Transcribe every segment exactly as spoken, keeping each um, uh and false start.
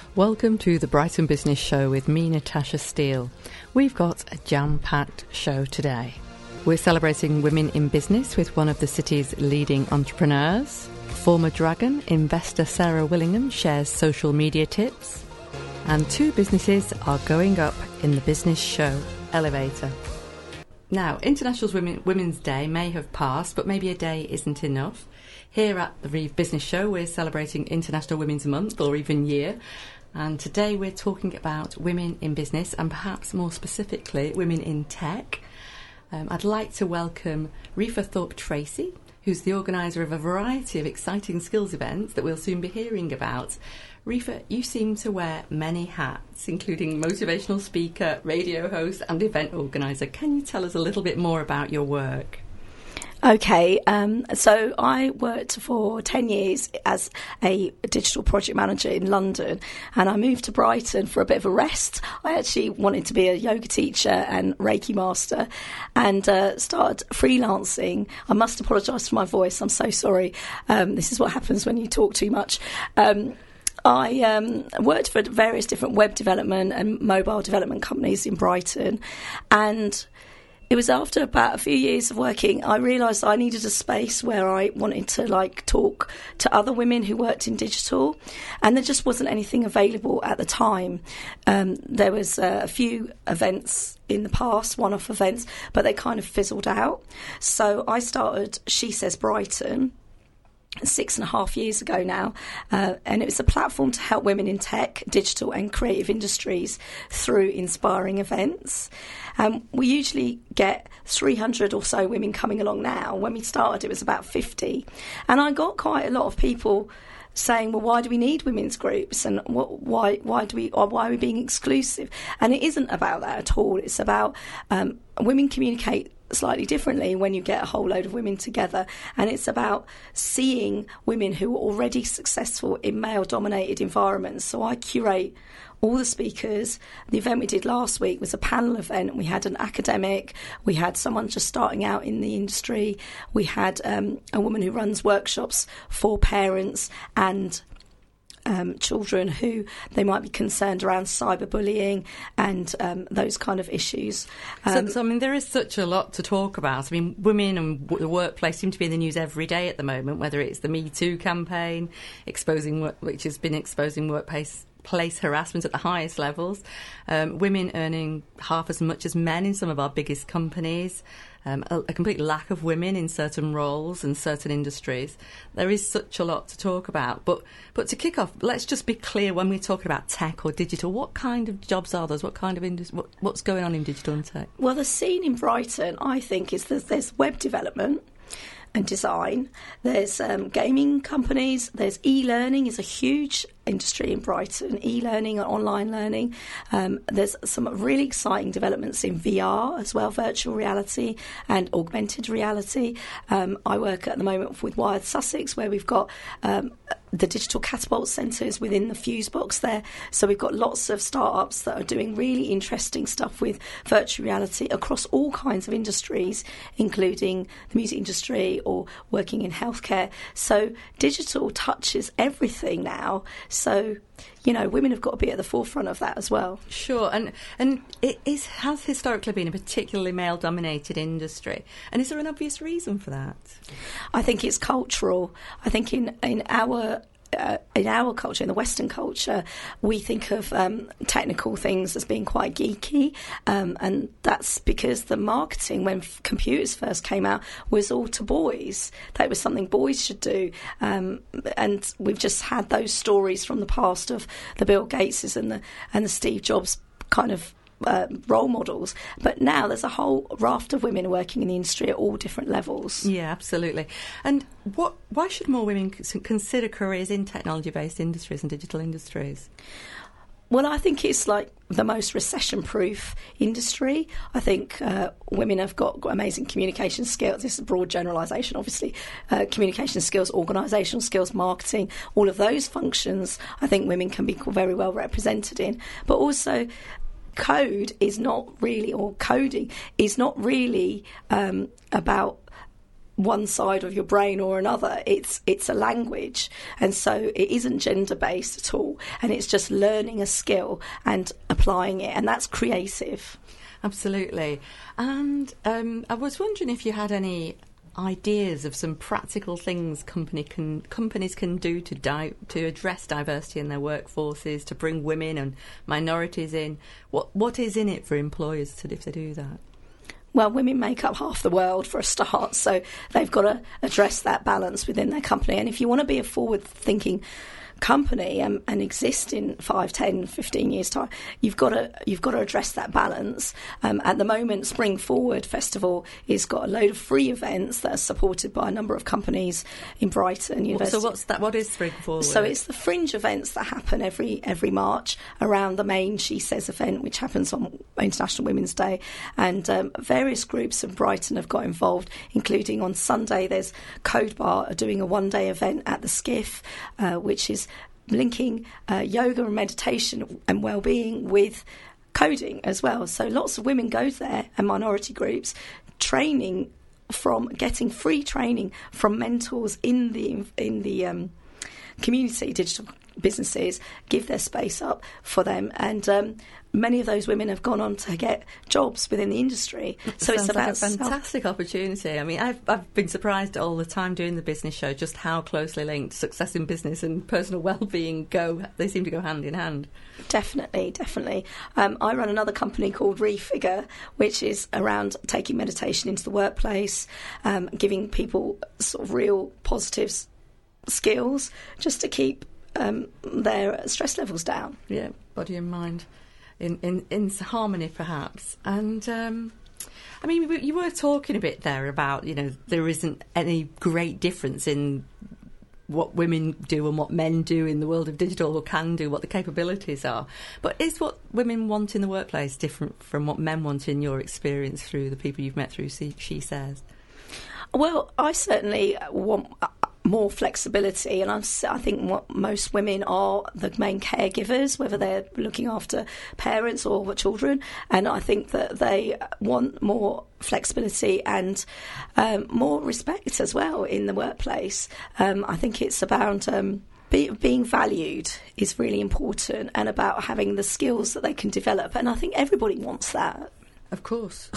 Welcome to the Brighton Business Show with me, Natasha Steele. We've got a jam-packed show today. We're celebrating women in business with one of the city's leading entrepreneurs. Former Dragon investor Sarah Willingham shares social media tips. And two businesses are going up in the business show elevator. Now, International Women, Women's Day may have passed, but maybe a day isn't enough. Here at the Reeve Business Show, we're celebrating International Women's Month, or even year. And today we're talking about women in business, and perhaps more specifically, women in tech. Um, I'd like to welcome Reefa Thorpe-Tracy, who's the organiser of a variety of exciting skills events that we'll soon be hearing about. Reefa, you seem to wear many hats, including motivational speaker, radio host and event organiser. Can you tell us a little bit more about your work? Okay, um, so I worked for ten years as a digital project manager in London, and I moved to Brighton for a bit of a rest. I actually wanted to be a yoga teacher and Reiki master, and uh, started freelancing. I must apologise for my voice, I'm so sorry. Um, this is what happens when you talk too much. Um, I um, worked for various different web development and mobile development companies in Brighton, and it was after about a few years of working, I realised I needed a space where I wanted to like talk to other women who worked in digital, and there just wasn't anything available at the time. Um, there was uh, a few events in the past, one-off events, but they kind of fizzled out. So I started She Says Brighton six and a half years ago now, uh, and it was a platform to help women in tech, digital and creative industries through inspiring events. Um, we usually get three hundred or so women coming along now. When we started, it was about fifty. And I got quite a lot of people saying, well, why do we need women's groups, and what, why why do we or why are we being exclusive? And it isn't about that at all. It's about um, women communicate slightly differently when you get a whole load of women together, and it's about seeing women who are already successful in male-dominated environments. So I curate all the speakers. The event we did last week was a panel event. We had an academic, we had someone just starting out in the industry, we had um, a woman who runs workshops for parents and Um, children who they might be concerned around cyberbullying and um, those kind of issues. Um, so, so, I mean, there is such a lot to talk about. I mean, women and w- the workplace seem to be in the news every day at the moment, whether it's the Me Too campaign, exposing work, which has been exposing workplace place harassment at the highest levels, um, women earning half as much as men in some of our biggest companies, um, a, a complete lack of women in certain roles and certain industries. There is such a lot to talk about. But but to kick off, let's just be clear when we're talking about tech or digital, what kind of jobs are those? What kind of industry? What, what's going on in digital and tech? Well, the scene in Brighton, I think, is that there's web development and design. There's um, gaming companies. There's e-learning is a huge industry in Brighton, e-learning and online learning. Um, there's some really exciting developments in V R as well, virtual reality and augmented reality. Um, I work at the moment with Wired Sussex, where we've got um, the digital catapult centres within the Fusebox there. So we've got lots of startups that are doing really interesting stuff with virtual reality across all kinds of industries, including the music industry or working in healthcare. So digital touches everything now. So, you know, women have got to be at the forefront of that as well. Sure, and and it is, has historically been a particularly male-dominated industry. And is there an obvious reason for that? I think it's cultural. I think in, in our... Uh, in our culture, in the Western culture, we think of um, technical things as being quite geeky, um, and that's because the marketing, when f- computers first came out, was all to boys. That was something boys should do, um, and we've just had those stories from the past of the Bill Gateses and the and the Steve Jobs kind of Uh, role models. But now there's a whole raft of women working in the industry at all different levels. Yeah, absolutely. And what? Why should more women consider careers in technology-based industries and digital industries? Well, I think it's like the most recession-proof industry. I think uh, women have got, got amazing communication skills. This is a broad generalisation, obviously. Uh, communication skills, organisational skills, marketing, all of those functions, I think women can be very well represented in. But also, code is not really, or coding is not really um, about one side of your brain or another. It's it's a language, and so it isn't gender based at all, and it's just learning a skill and applying it, and that's creative. Absolutely. And um, I was wondering if you had any ideas of some practical things company can companies can do to di- to address diversity in their workforces, to bring women and minorities in. What what is in it for employers to, if they do that? Well, women make up half the world for a start, so they've got to address that balance within their company. And if you want to be a forward-thinking company and, and exist in five, ten, fifteen years' time, you've got to you've got to address that balance. Um, at the moment, Spring Forward Festival has got a load of free events that are supported by a number of companies in Brighton University. So what's that? What is Spring Forward? So it's the fringe events that happen every every March around the main She Says event, which happens on International Women's Day, and um, various groups in Brighton have got involved, including on Sunday there's Code Bar are doing a one-day event at the Skiff, uh, which is linking uh, yoga and meditation and well-being with coding as well. So lots of women go there, and minority groups, training from getting free training from mentors in the in the um, community. Digital businesses give their space up for them, and um, many of those women have gone on to get jobs within the industry. So Sounds it's about like a fantastic self- opportunity. I mean, I've I've been surprised all the time doing the business show just how closely linked success in business and personal well-being go. They seem to go hand in hand. Definitely, definitely. Um, I run another company called Refigure, which is around taking meditation into the workplace, um, giving people sort of real positive skills just to keep um, their stress levels down. Yeah, body and mind in, in, in harmony, perhaps. And um, I mean, you were talking a bit there about, you know, there isn't any great difference in what women do and what men do in the world of digital, or can do, what the capabilities are. But is what women want in the workplace different from what men want in your experience through the people you've met through She Says? Well, I certainly want more flexibility, and I'm, I think what most women are the main caregivers, whether they're looking after parents or children, and I think that they want more flexibility and um, more respect as well in the workplace. Um, I think it's about um, be, being valued is really important, and about having the skills that they can develop, and I think everybody wants that. Of course.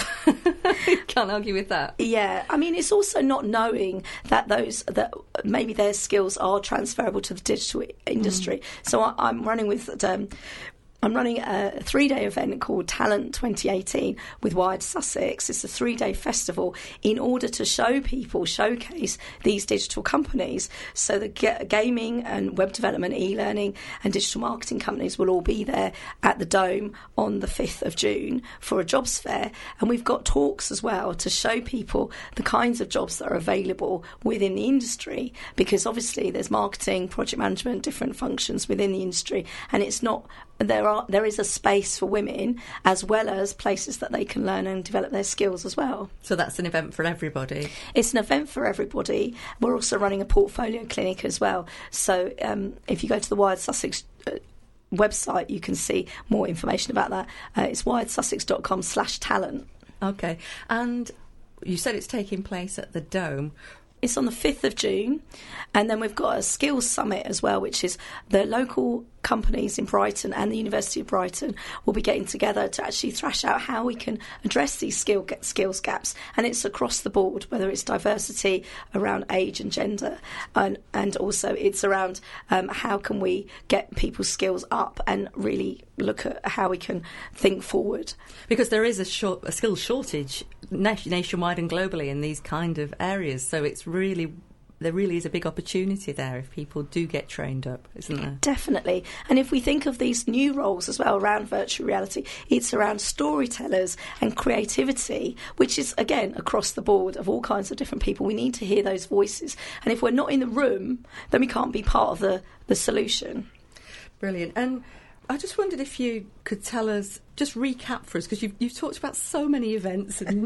Can't argue with that. Yeah, I mean, it's also not knowing that those that maybe their skills are transferable to the digital industry. Mm. So I, I'm running with um, I'm running a three-day event called Talent twenty eighteen with Wired Sussex. It's a three-day festival in order to show people, showcase these digital companies. So the g- gaming and web development, e-learning and digital marketing companies will all be there at the Dome on the fifth of June for a jobs fair. And we've got talks as well to show people the kinds of jobs that are available within the industry, because obviously there's marketing, project management, different functions within the industry, and it's not there are there is a space for women as well as places that they can learn and develop their skills as well. So that's an event for everybody? It's an event for everybody. We're also running a portfolio clinic as well. So um, if you go to the Wired Sussex uh, website, you can see more information about that. Uh, it's wired sussex dot com slash talent. OK. And you said it's taking place at the Dome. It's on the fifth of June, and then we've got a skills summit as well, which is the local companies in Brighton and the University of Brighton will be getting together to actually thrash out how we can address these skill skills gaps, and it's across the board, whether it's diversity around age and gender, and, and also it's around um, how can we get people's skills up and really look at how we can think forward. Because there is a, short, a skills shortage nationwide and globally in these kind of areas, so it's really there really is a big opportunity there if people do get trained up, isn't there? Definitely. And if we think of these new roles as well around virtual reality, it's around storytellers and creativity, which is, again, across the board of all kinds of different people. We need to hear those voices. And if we're not in the room, then we can't be part of the, the solution. Brilliant. And I just wondered if you could tell us, just recap for us, because you've, you've talked about so many events and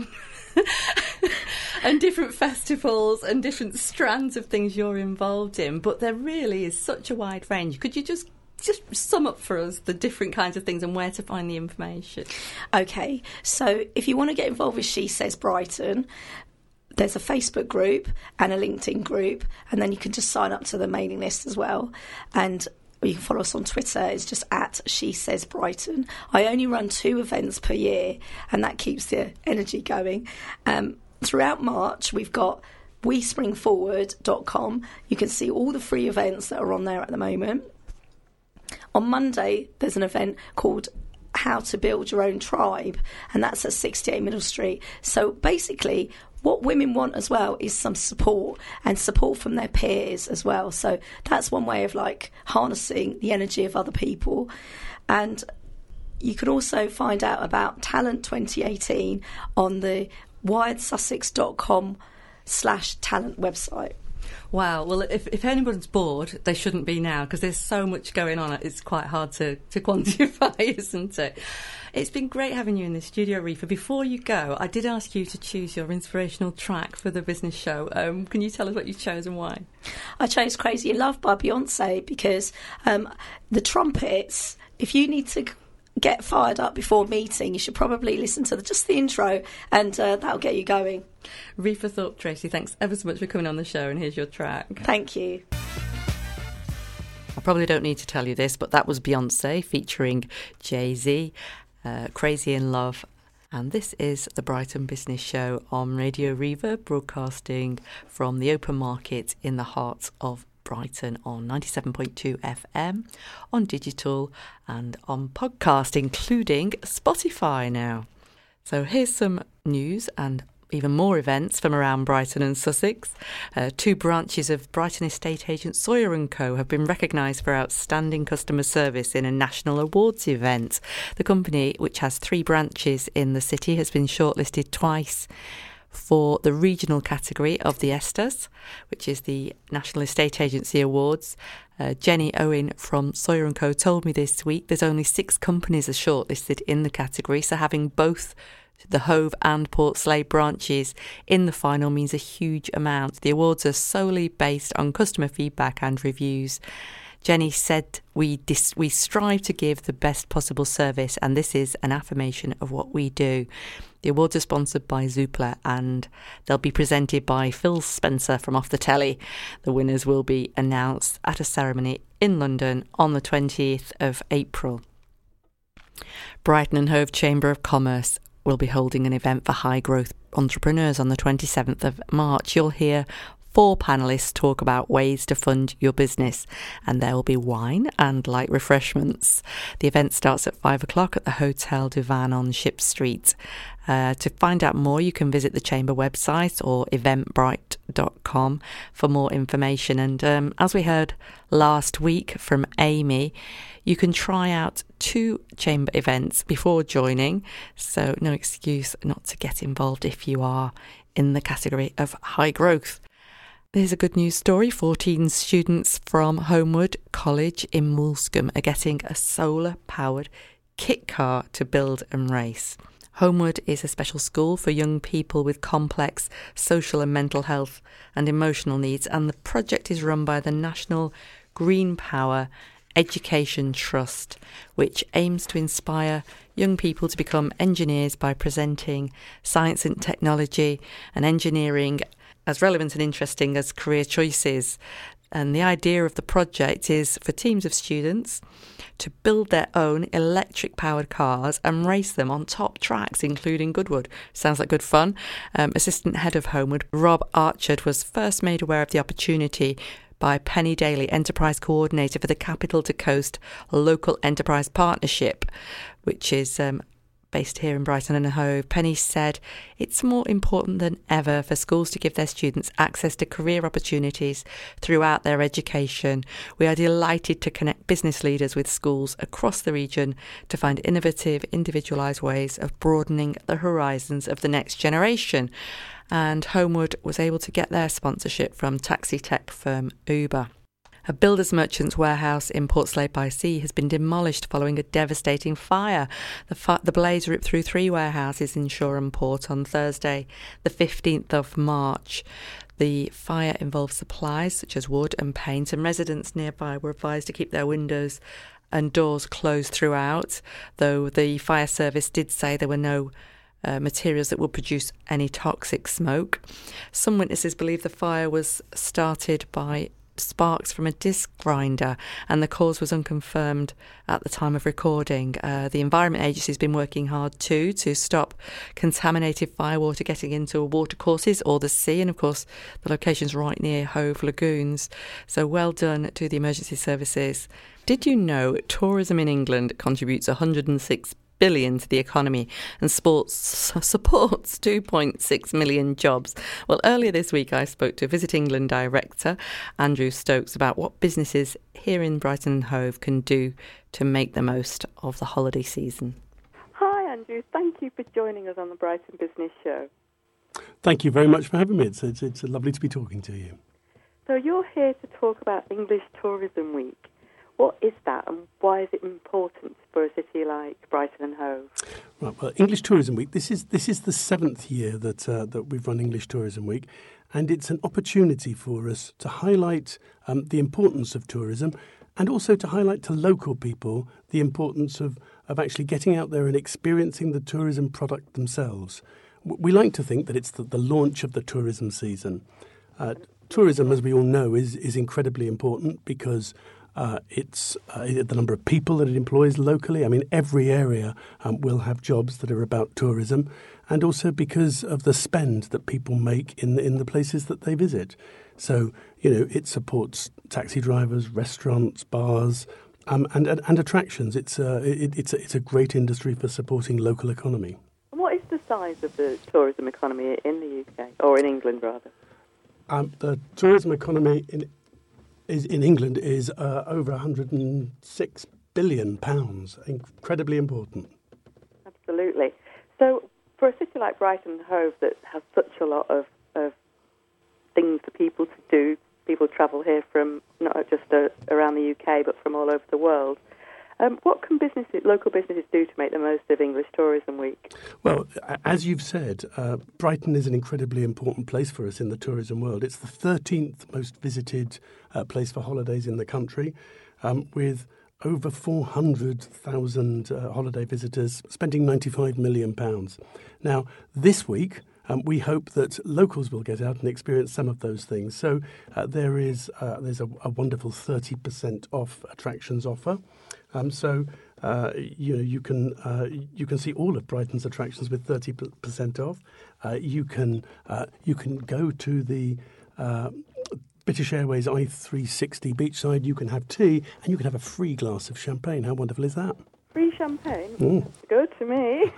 and different festivals and different strands of things you're involved in, but there really is such a wide range. Could you just just sum up for us the different kinds of things and where to find the information? OK, so if you want to get involved with She Says Brighton, there's a Facebook group and a LinkedIn group, and then you can just sign up to the mailing list as well. And you can follow us on Twitter. It's just at She Says Brighton. I only run two events per year, and that keeps the energy going. Um, throughout March, we've got we spring forward dot com. You can see all the free events that are on there at the moment. On Monday, there's an event called How to Build Your Own Tribe, and that's at sixty-eight Middle Street. So basically, what women want as well is some support, and support from their peers as well. So that's one way of like harnessing the energy of other people. And you can also find out about Talent twenty eighteen on the wired sussex dot com slash talent website. Wow. Well, if, if anyone's bored, they shouldn't be now, because there's so much going on. It's quite hard to, to quantify, isn't it? It's been great having you in the studio, Reefa. Before you go, I did ask you to choose your inspirational track for the business show. Um, can you tell us what you chose and why? I chose Crazy in Love by Beyonce because um, the trumpets, if you need to get fired up before a meeting, you should probably listen to the, just the intro, and uh, that'll get you going. Reefa Thorpe-Tracy, thanks ever so much for coming on the show, and here's your track. Thank you. I probably don't need to tell you this, but that was Beyonce featuring Jay-Z, uh, Crazy in Love. And this is the Brighton Business Show on Radio Riva, broadcasting from the open market in the heart of Brighton on ninety-seven point two F M, on digital and on podcast, including Spotify now. So here's some news and even more events from around Brighton and Sussex. Uh, two branches of Brighton estate agent Sawyer and Co have been recognised for outstanding customer service in a national awards event. The company, which has three branches in the city, has been shortlisted twice for the regional category of the ESTAs, which is the National Estate Agency Awards. Uh, Jenny Owen from Sawyer and Co told me this week there's only six companies are shortlisted in the category, so having both the Hove and Portslade branches in the final means a huge amount. The awards are solely based on customer feedback and reviews. Jenny said, we dis- we strive to give the best possible service, and this is an affirmation of what we do. The awards are sponsored by Zoopla, and they'll be presented by Phil Spencer from Off the Telly. The winners will be announced at a ceremony in London on the twentieth of April. Brighton and Hove Chamber of Commerce will be holding an event for high growth entrepreneurs on the twenty-seventh of March. You'll hear four panellists talk about ways to fund your business, and there will be wine and light refreshments. The event starts at five o'clock at the Hotel Duvan on Ship Street. Uh, to find out more, you can visit the Chamber website or eventbrite dot com for more information. And um, as we heard last week from Amy, you can try out two Chamber events before joining, so no excuse not to get involved if you are in the category of high growth. Here's a good news story. fourteen students from Homewood College in Woolscombe are getting a solar-powered kit car to build and race. Homewood is a special school for young people with complex social and mental health and emotional needs, and the project is run by the National Green Power Education Trust, which aims to inspire young people to become engineers by presenting science and technology and engineering as relevant and interesting as career choices. And the idea of the project is for teams of students to build their own electric-powered cars and race them on top tracks, including Goodwood. Sounds like good fun. Um, Assistant Head of Homewood, Rob Archard, was first made aware of the opportunity by Penny Daly, Enterprise Coordinator for the Capital to Coast Local Enterprise Partnership, which is um, based here in Brighton and Hove. Penny said it's more important than ever for schools to give their students access to career opportunities throughout their education. We are delighted to connect business leaders with schools across the region to find innovative, individualised ways of broadening the horizons of the next generation. And Homewood was able to get their sponsorship from taxi tech firm Uber. A builder's merchant's warehouse in Portslade by Sea has been demolished following a devastating fire. The, fi- the blaze ripped through three warehouses in Shoreham Port on Thursday, the fifteenth of March. The fire involved supplies such as wood and paint, and residents nearby were advised to keep their windows and doors closed throughout, though the fire service did say there were no uh, materials that will produce any toxic smoke. Some witnesses believe the fire was started by sparks from a disc grinder, and the cause was unconfirmed at the time of recording. Uh, the Environment Agency has been working hard too to stop contaminated firewater getting into watercourses or the sea, and of course the location's right near Hove Lagoons. So well done to the emergency services. Did you know tourism in England contributes one hundred six billion to the economy and sports, supports two point six million jobs? Well, earlier this week I spoke to Visit England director Andrew Stokes about what businesses here in Brighton and Hove can do to make the most of the holiday season. Hi Andrew, thank you for joining us on the Brighton Business Show. Thank you very much for having me. It's, it's, it's lovely to be talking to you. So you're here to talk about English Tourism Week. What is that, and why is it important for a city like Brighton and Hove? Right, well, English Tourism Week, this is this is the seventh year that uh, that we've run English Tourism Week, and it's an opportunity for us to highlight um, the importance of tourism, and also to highlight to local people the importance of, of actually getting out there and experiencing the tourism product themselves. We like to think that it's the, the launch of the tourism season. Uh, tourism, as we all know, is, is incredibly important because Uh, it's uh, the number of people that it employs locally. I mean, every area um, will have jobs that are about tourism, and also because of the spend that people make in the, in the places that they visit. So, you know, it supports taxi drivers, restaurants, bars, um, and, and and attractions. It's a it, it's a, it's a great industry for supporting local economy. And what is the size of the tourism economy in the U K, or in England rather? Um, the tourism economy in is in England is uh, over one hundred six billion pounds, incredibly important. Absolutely. So for a city like Brighton and Hove that has such a lot of, of things for people to do, people travel here from not just uh, around the U K but from all over the world, um, what can businesses, local businesses do to make the most of English Tourism Week? Well, as you've said, uh, Brighton is an incredibly important place for us in the tourism world. It's the thirteenth most visited uh, place for holidays in the country, um, with over four hundred thousand uh, holiday visitors spending ninety-five million pounds. Now, this week, Um, we hope that locals will get out and experience some of those things. So uh, there is uh, there's a, a wonderful thirty percent off attractions offer. Um, so uh, you know you can uh, you can see all of Brighton's attractions with thirty percent off. Uh, you can uh, you can go to the uh, British Airways I three sixty beachside. You can have tea and you can have a free glass of champagne. How wonderful is that? Free champagne? Mm. That's good to me.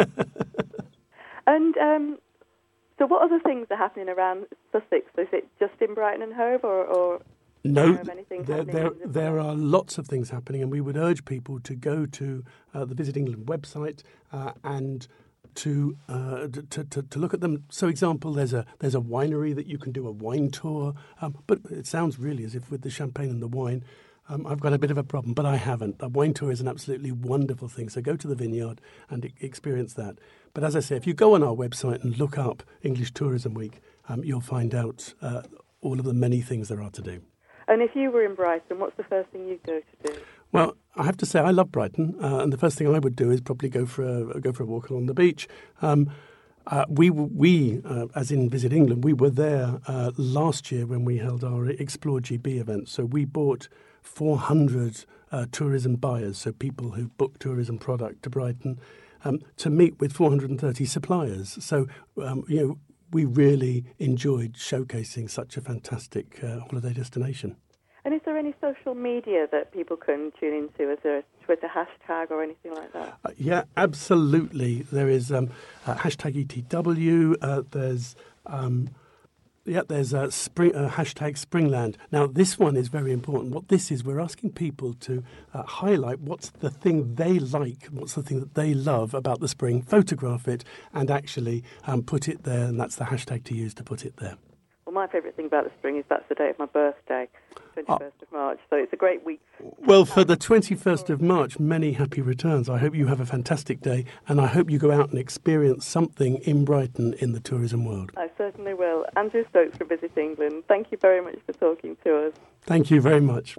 And um, so what other things are happening around Sussex? Is it just in Brighton and Hove, or, or no, of anything there, happening? there, there are lots of things happening, and we would urge people to go to uh, the Visit England website uh, and to, uh, to, to to look at them. So, example, there's a there's a winery that you can do a wine tour, um, but it sounds really as if with the champagne and the wine, Um, I've got a bit of a problem, but I haven't. The wine tour is an absolutely wonderful thing. So go to the vineyard and e- experience that. But as I say, if you go on our website and look up English Tourism Week, um, you'll find out uh, all of the many things there are to do. And if you were in Brighton, what's the first thing you'd go to do? Well, I have to say I love Brighton, uh, and the first thing I would do is probably go for a go for a walk along the beach. Um, Uh, we, we uh, as in Visit England, we were there uh, last year when we held our Explore G B event. So we bought four hundred uh, tourism buyers, so people who book tourism product to Brighton, um, to meet with four hundred thirty suppliers. So, um, you know, we really enjoyed showcasing such a fantastic uh, holiday destination. And is there any social media that people can tune into? Is there a Twitter hashtag or anything like that? Uh, yeah, absolutely. There is um, uh, hashtag E T W. Uh, there's um, yeah, there's a spring, uh, hashtag Springland. Now, this one is very important. What this is, we're asking people to uh, highlight what's the thing they like, what's the thing that they love about the spring, photograph it, and actually um, put it there. And that's the hashtag to use to put it there. Well, my favourite thing about the spring is that's the day of my birthday, twenty-first oh. of March, so it's a great week. Well, for the twenty-first of March, many happy returns. I hope you have a fantastic day, and I hope you go out and experience something in Brighton in the tourism world. I certainly will. Andrew Stokes from Visit England, thank you very much for talking to us. Thank you very much.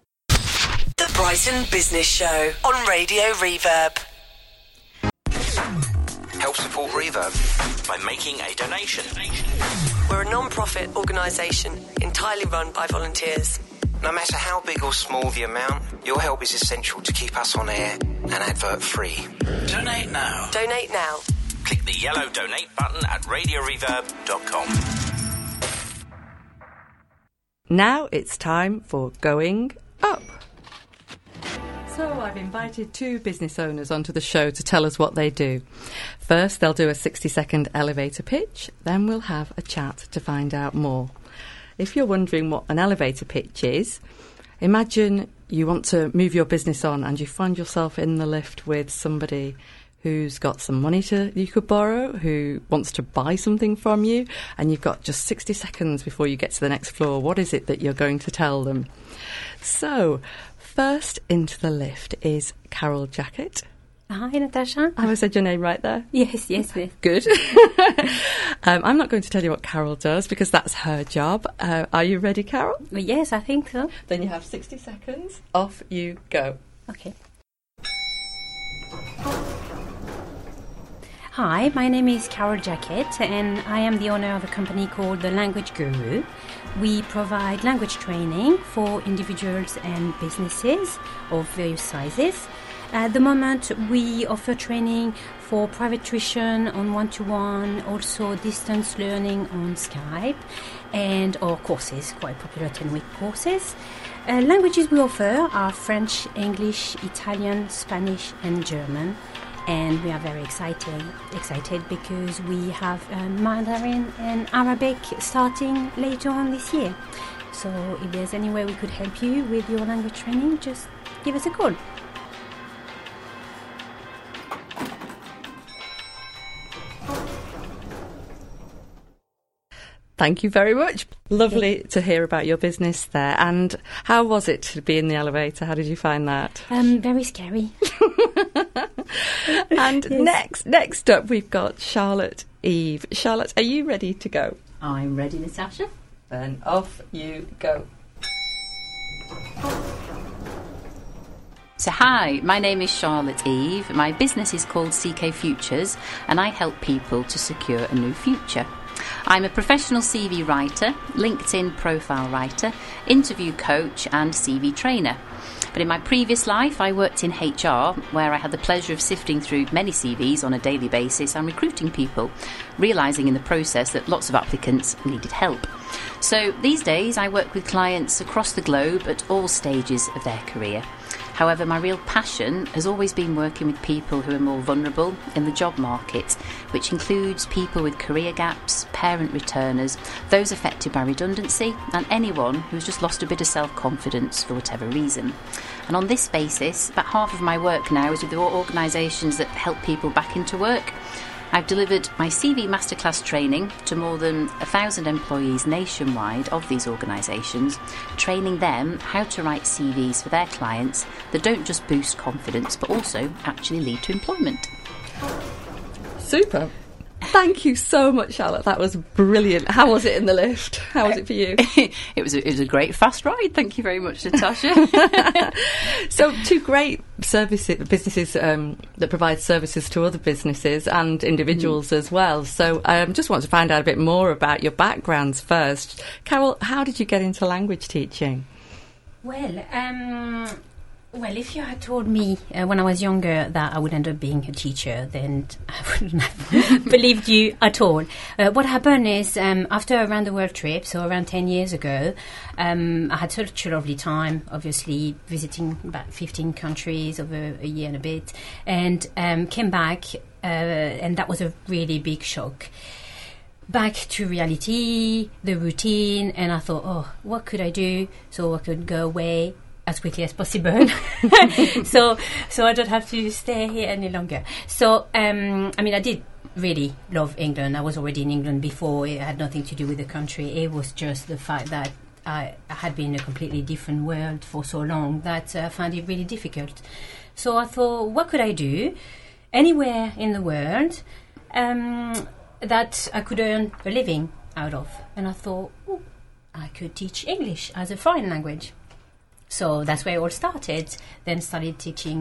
The Brighton Business Show on Radio Reverb. help support Reverb by making a donation. We're a non-profit organisation entirely run by volunteers. No matter how big or small the amount, your help is essential to keep us on air and advert-free. Donate now. Donate now. Click the yellow donate button at radio reverb dot com. Now it's time for Going Up. So I've invited two business owners onto the show to tell us what they do. First, they'll do a sixty-second elevator pitch, then we'll have a chat to find out more. If you're wondering what an elevator pitch is, imagine you want to move your business on and you find yourself in the lift with somebody who's got some money to you could borrow, who wants to buy something from you, and you've got just sixty seconds before you get to the next floor. What is it that you're going to tell them? So, first into the lift is Carol Jackett. Hi, Natasha. Have I said your name right there? Yes, yes, yes. Good. um, I'm not going to tell you what Carol does because that's her job. Uh, are you ready, Carol? Well, yes, I think so. Then you have sixty seconds. Off you go. Okay. Hi, my name is Carol Jackett and I am the owner of a company called The Language Guru. We provide language training for individuals and businesses of various sizes. At the moment, we offer training for private tuition on one-to-one, also distance learning on Skype, and our courses, quite popular ten-week courses. Uh, languages we offer are French, English, Italian, Spanish, and German. And we are very excited, excited because we have uh, Mandarin and Arabic starting later on this year. So if there's any way we could help you with your language training, just give us a call. Thank you very much. Lovely to hear about your business there. And how was it to be in the elevator? How did you find that? Um, very scary. And yes. next, next up, we've got Charlotte Eve. Charlotte, are you ready to go? I'm ready, Natasha. Then off you go. So hi, my name is Charlotte Eve. My business is called C K Futures and I help people to secure a new future. I'm a professional C V writer, LinkedIn profile writer, interview coach and C V trainer. But in my previous life, I worked in H R, where I had the pleasure of sifting through many C Vs on a daily basis and recruiting people, realising in the process that lots of applicants needed help. So these days, I work with clients across the globe at all stages of their career. However, my real passion has always been working with people who are more vulnerable in the job market, which includes people with career gaps, parent returners, those affected by redundancy, and anyone who's just lost a bit of self-confidence for whatever reason. And on this basis, about half of my work now is with the organisations that help people back into work. I've delivered my C V Masterclass training to more than a thousand employees nationwide of these organisations, training them how to write C Vs for their clients that don't just boost confidence but also actually lead to employment. Super. Thank you so much, Charlotte. That was brilliant. How was it in the lift? How was it for you? It was a, it was a great fast ride. Thank you very much, Natasha. So, two great service businesses um, that provide services to other businesses and individuals mm. as well. So, I um, just want to find out a bit more about your backgrounds first. Carol, how did you get into language teaching? Well, um... Well, if you had told me uh, when I was younger that I would end up being a teacher, then I wouldn't have believed you at all. Uh, what happened is, um, after a round-the-world trip, so around ten years ago, um, I had such a lovely time, obviously, visiting about fifteen countries over a year and a bit, and um, came back, uh, and that was a really big shock. Back to reality, the routine, and I thought, oh, what could I do so I could go away as quickly as possible, so so I don't have to stay here any longer. So, um, I mean, I did really love England. I was already in England before. It had nothing to do with the country. It was just the fact that I, I had been in a completely different world for so long that uh, I found it really difficult. So I thought, what could I do anywhere in the world um, that I could earn a living out of? And I thought, oh, I could teach English as a foreign language. So that's where it all started. Then started teaching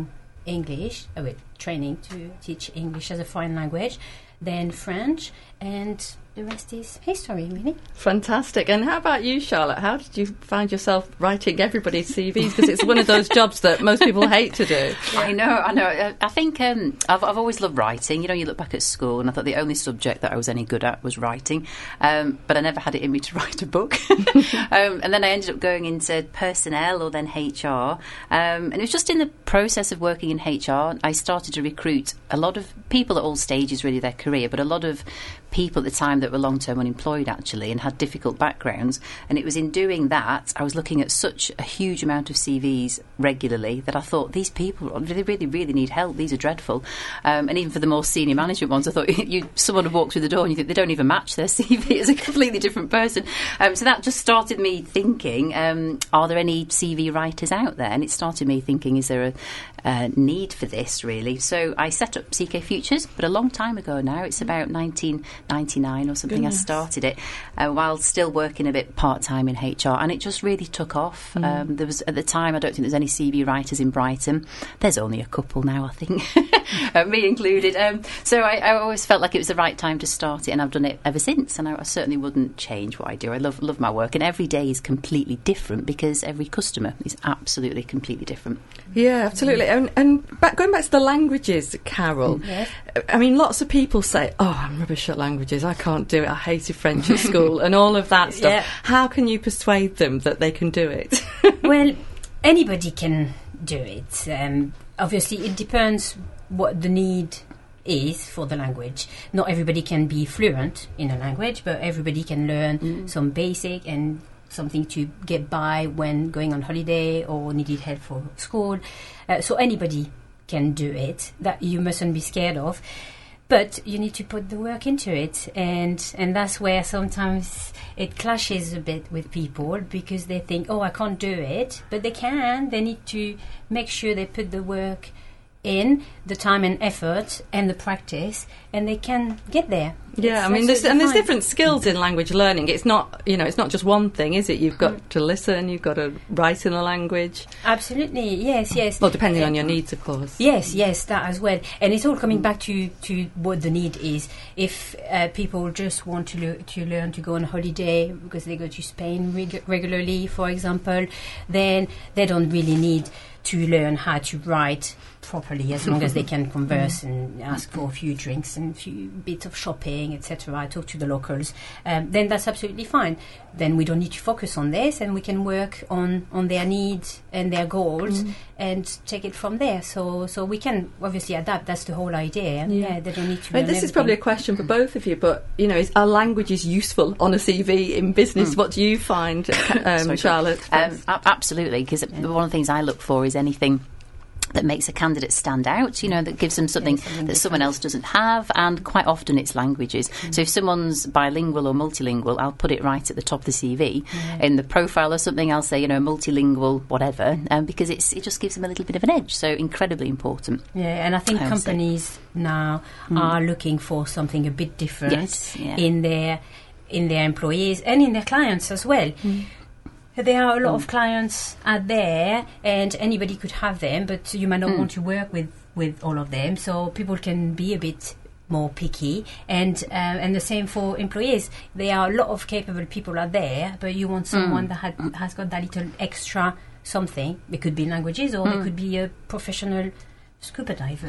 English, uh, with training to teach English as a foreign language, then French, and the rest is history, really. Fantastic. And how about you, Charlotte? How did you find yourself writing everybody's C Vs? Because it's one of those jobs that most people hate to do. I know, I know. I think um, I've, I've always loved writing. You know, you look back at school and I thought the only subject that I was any good at was writing, um, but I never had it in me to write a book. um, and then I ended up going into personnel or then H R. Um, and it was just in the process of working in H R, I started to recruit a lot of people at all stages, really, of their career, but a lot of people at the time that were long-term unemployed, actually, and had difficult backgrounds. And it was in doing that, I was looking at such a huge amount of C Vs regularly that I thought, these people, they really, really need help. These are dreadful. Um, and even for the more senior management ones, I thought, you, someone would walk through the door and you think they don't even match their C V. It's a completely different person. Um, so that just started me thinking, um, are there any C V writers out there? And it started me thinking, is there a uh, need for this, really? So I set up C K Futures, but a long time ago now. It's about nineteen ninety-nine or something. Goodness. I started it uh, while still working a bit part-time in H R, and it just really took off. Mm. Um, there was, at the time, I don't think there's any C V writers in Brighton. There's only a couple now, I think, uh, me included. Um, so I, I always felt like it was the right time to start it, and I've done it ever since, and I, I certainly wouldn't change what I do. I love love my work, and every day is completely different because every customer is absolutely completely different. Yeah, absolutely. And, and back, going back to the languages, Carol, yes. I mean, lots of people say, oh, I'm rubbish at languages, I can't do it, I hated French at school, and all of that stuff. Yeah. How can you persuade them that they can do it? Well, anybody can do it. Um, obviously, it depends what the need is for the language. Not everybody can be fluent in a language, but everybody can learn mm. some basic and something to get by when going on holiday or needed help for school. Uh, so anybody can do it. That you mustn't be scared of. But you need to put the work into it, and and that's where sometimes it clashes a bit with people because they think, oh, I can't do it, but they can. They need to make sure they put the work in, the time and effort and the practice, and they can get there. Yeah, it's I mean, there's, and there's fine. different skills in language learning. It's not, you know, it's not just one thing, is it? You've got mm. to listen, you've got to write in the language. Absolutely, yes, yes. Well, depending uh, on your needs, of course. Yes, yes, that as well. And it's all coming back to, to what the need is. If uh, people just want to le- to learn to go on holiday because they go to Spain reg- regularly, for example, then they don't really need to learn how to write properly, as long as they can converse and ask for a few drinks and a few bits of shopping, et cetera. I talk to the locals. Um, then that's absolutely fine. Then we don't need to focus on this, and we can work on, on their needs and their goals mm. and take it from there. So so we can obviously adapt. That's the whole idea. Yeah, yeah they don't need to. I mean, this everything. is probably a question for both of you, but you know, is, are languages useful on a C V in business? Mm. What do you find, um, Sorry, Charlotte? Um, absolutely, because yeah. one of the things I look for is anything that makes a candidate stand out, you know, that gives them something, yeah, something that different. Someone else doesn't have, and quite often it's languages. Mm. So if someone's bilingual or multilingual, I'll put it right at the top of the C V. Yeah. In the profile or something, I'll say, you know, multilingual, whatever, um, because it's it just gives them a little bit of an edge. So incredibly important. Yeah, and I think I companies say. now mm. are looking for something a bit different yes, yeah. in their in their employees and in their clients as well. Mm. There are a lot mm. of clients out there, and anybody could have them, but you might not mm. want to work with, with all of them. So people can be a bit more picky, and uh, and the same for employees. There are a lot of capable people out there, but you want someone mm. that had, has got that little extra something. It could be languages, or mm. it could be a professional scuba diver.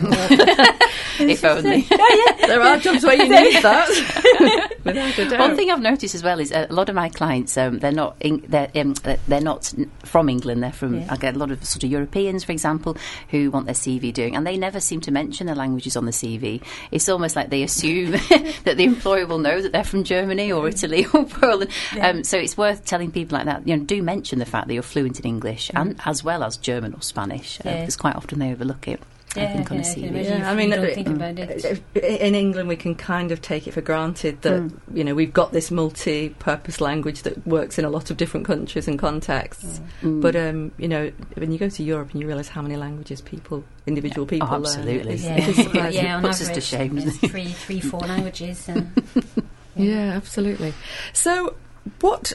If only. Yeah, yeah. There are jobs where you need that. Without a doubt. One thing I've noticed as well is a lot of my clients, um, they're not in, they're um, they're not from England. They're from yeah. I get a lot of sort of Europeans, for example, who want their C V doing, and they never seem to mention their languages on the C V. It's almost like they assume that the employer will know that they're from Germany or Italy or Poland. Yeah. Um, so it's worth telling people like that. You know, do mention the fact that you're fluent in English mm. and as well as German or Spanish, uh, yeah. because quite often they overlook it. Yeah, I think on yeah, a C V. yeah, I mean, don't uh, think about it. In England, we can kind of take it for granted that mm. you know we've got this multi-purpose language that works in a lot of different countries and contexts. Mm. But um, you know, when you go to Europe and you realise how many languages people, individual yeah. people, oh, absolutely, learn, yeah, yeah, yeah, on puts average, us to shame. Three, three, four languages. And, yeah. yeah, absolutely. So, what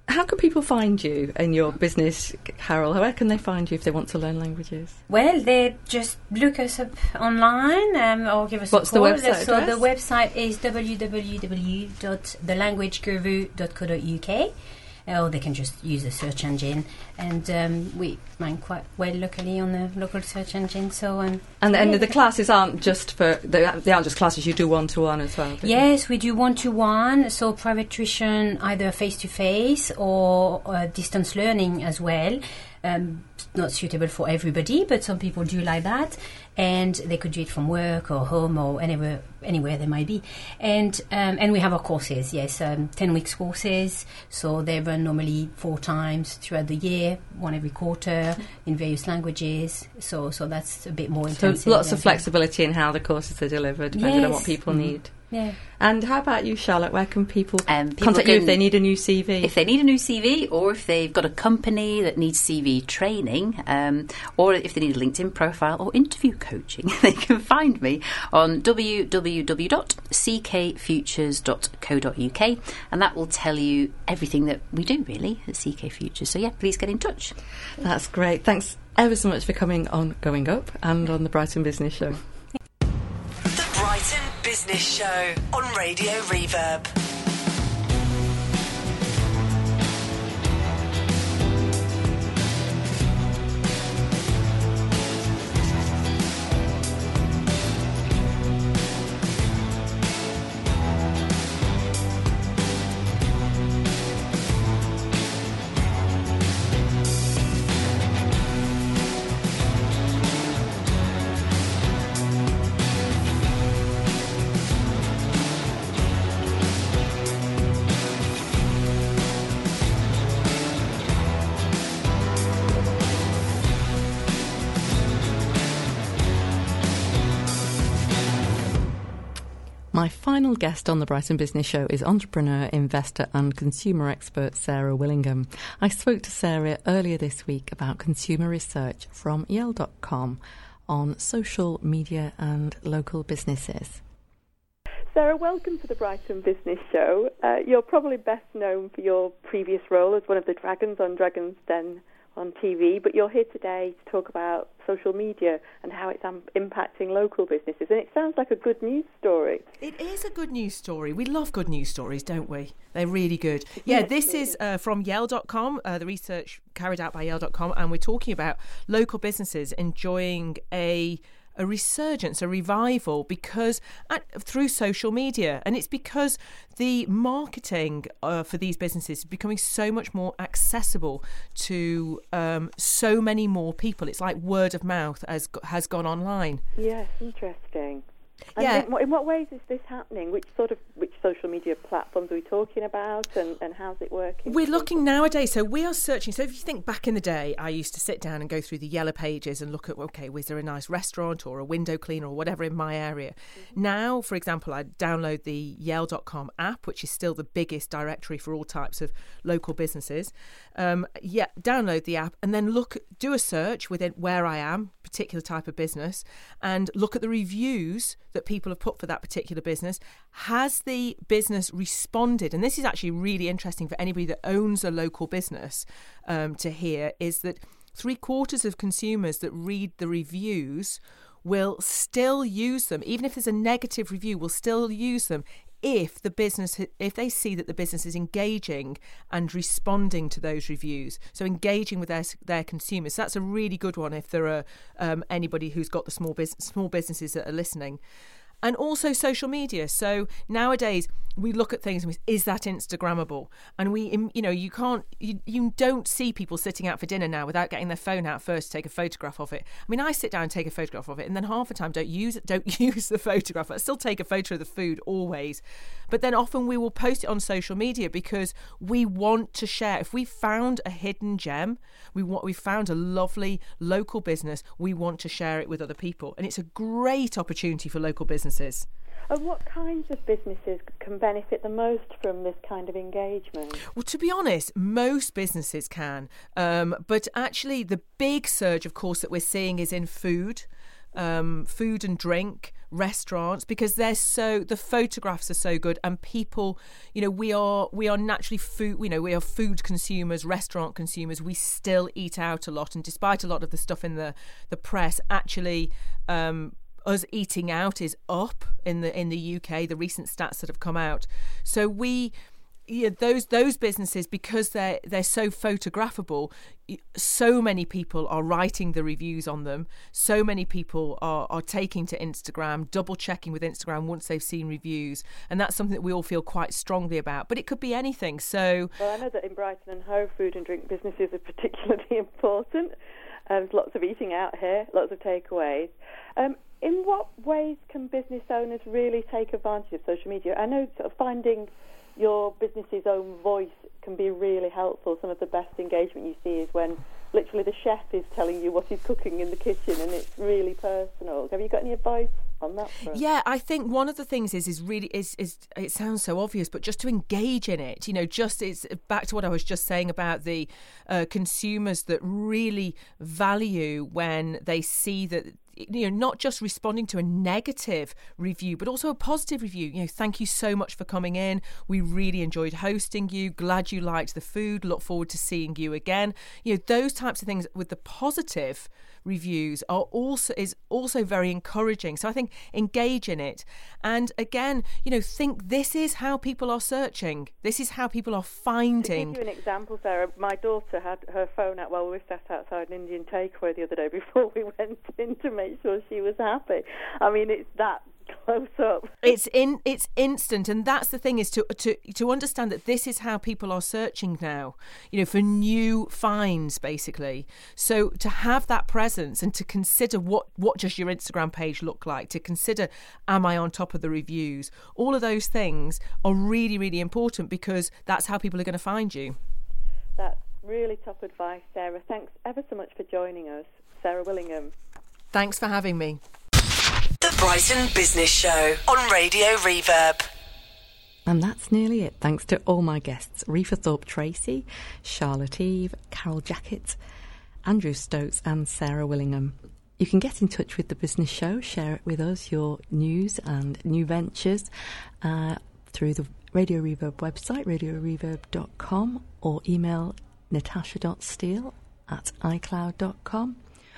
How can people find you in your business, Carol? Where can they find you if they want to learn languages? Well, they just look us up online um, or give us What's a call. the website So address? the website is w w w dot the language guru dot co dot u k. Or they can just use the search engine, and um, we rank quite well locally on the local search engine. So um, and, and yeah. the classes aren't just for they, they aren't just classes. You do one to one as well. don't you? Yes, we do one to one. So private tuition, either face to face or uh, distance learning as well. Um, not suitable for everybody, but some people do like that, and they could do it from work or home or anywhere anywhere they might be. And um, and we have our courses, yes, um, ten weeks courses. So they run normally four times throughout the year, one every quarter in various languages. So so that's a bit more So intensive. lots of flexibility in how the courses are delivered, depending on what Yes. people Mm. need. Yeah. And how about you, Charlotte? Where can people, Um, people contact you if can- they need a new C V? If they need a new C V, or if they've got a company that needs C V training, um, or if they need a LinkedIn profile or interview coaching, they can find me on w w w dot c k futures dot co dot u k, and that will tell you everything that we do, really, at C K Futures. So, yeah, please get in touch. That's great. Thanks ever so much for coming on Going Up and on the Brighton Business Show. The Brighton Business Show on Radio Reverb. My final guest on the Brighton Business Show is entrepreneur, investor and consumer expert Sarah Willingham. I spoke to Sarah earlier this week about consumer research from Yale dot com on social media and local businesses. Sarah, welcome to the Brighton Business Show. Uh, you're probably best known for your previous role as one of the dragons on Dragon's Den on T V, but you're here today to talk about social media and how it's um, impacting local businesses. And it sounds like a good news story. It is a good news story. We love good news stories, don't we? They're really good. Yeah, Yes, this really. is uh, from Yale dot com, uh, the research carried out by Yale dot com, and we're talking about local businesses enjoying a a resurgence, a revival, because at, through social media. And it's because the marketing uh, for these businesses is becoming so much more accessible to um, so many more people. It's like word of mouth has, has gone online. Yes, interesting. And Yeah. in, what, in what ways is this happening? Which sort of which social media platforms are we talking about, and, and how's it working? We're looking nowadays, so we are searching. So if you think back in the day, I used to sit down and go through the Yellow Pages and look at, okay, was there a nice restaurant or a window cleaner or whatever in my area? Mm-hmm. Now, for example, I download the Yale dot com app, which is still the biggest directory for all types of local businesses. Um, yeah, download the app and then look, do a search within where I am, particular type of business, and look at the reviews that people have put for that particular business. Has the business responded? And this is actually really interesting for anybody that owns a local business um, to hear, is that three quarters of consumers that read the reviews will still use them, even if there's a negative review, will still use them if the business, if they see that the business is engaging and responding to those reviews, so engaging with their their consumers. So that's a really good one if there are um, anybody who's got the small business, small businesses that are listening. And also social media. So nowadays we look at things and we, is that Instagrammable? And we, you know, you can't, you, you don't see people sitting out for dinner now without getting their phone out first to take a photograph of it. I mean, I sit down and take a photograph of it, and then half the time don't use it, don't use the photograph. I still take a photo of the food always, but then often we will post it on social media because we want to share. If we found a hidden gem, we want, we found a lovely local business, we want to share it with other people, and it's a great opportunity for local businesses. And what kinds of businesses can benefit the most from this kind of engagement? Well, to be honest, most businesses can. Um, but actually, the big surge, of course, that we're seeing is in food, um, food and drink, restaurants, because they're so, the photographs are so good, and people, you know, we are we are naturally food, you know, we are food consumers, restaurant consumers. We still eat out a lot, and despite a lot of the stuff in the the press, actually um us eating out is up in the in the U K, the recent stats that have come out. So we Yeah, those those businesses, because they're they're so photographable, so many people are writing the reviews on them. So many people are, are taking to Instagram, double checking with Instagram once they've seen reviews, and that's something that we all feel quite strongly about. But it could be anything. So, well, I know that in Brighton and Hove, food and drink businesses are particularly important. Um, there's lots of eating out here, lots of takeaways. Um, in what ways can business owners really take advantage of social media? I know sort of finding your business's own voice can be really helpful. Some of the best engagement you see is when literally the chef is telling you what he's cooking in the kitchen, and it's really personal. Have you got any advice on that front? Yeah, I think one of the things is is really is is it sounds so obvious, but just to engage in it. You know, just it's back to what I was just saying about the uh, consumers that really value when they see that, you know, not just responding to a negative review, but also a positive review. You know, thank you so much for coming in. We really enjoyed hosting you. Glad you liked the food. Look forward to seeing you again. You know, those types of things with the positive reviews are also is also very encouraging. So I think engage in it. And again, you know, think this is how people are searching. This is how people are finding. To give you an example, Sarah, my daughter had her phone out while we were sat outside an Indian takeaway the other day before we went in to make sure she was happy. I mean, it's that close up. It's in it's instant, and that's the thing, is to to to understand that this is how people are searching now, you know, for new finds, basically. So to have that presence and to consider what what does your Instagram page look like, to consider, am I on top of the reviews, all of those things are really, really important, because that's how people are going to find you. That's really top advice, Sarah. Thanks ever so much for joining us, Sarah Willingham. Thanks for having me. The Brighton Business Show on Radio Reverb. And that's nearly it. Thanks to all my guests, Reefa Thorpe-Tracy, Charlotte Eve, Carol Jackett, Andrew Stokes and Sarah Willingham. You can get in touch with the Business Show, share it with us, your news and new ventures, uh, through the Radio Reverb website, radio reverb dot com, or email natasha dot steele at icloud dot com,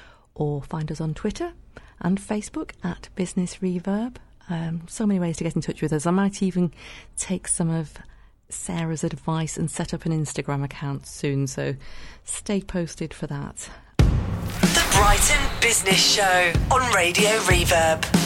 or find us on Twitter and Facebook at Business Reverb. Um, so many ways to get in touch with us. I might even take some of Sarah's advice and set up an Instagram account soon, so stay posted for that. The Brighton Business Show on Radio Reverb.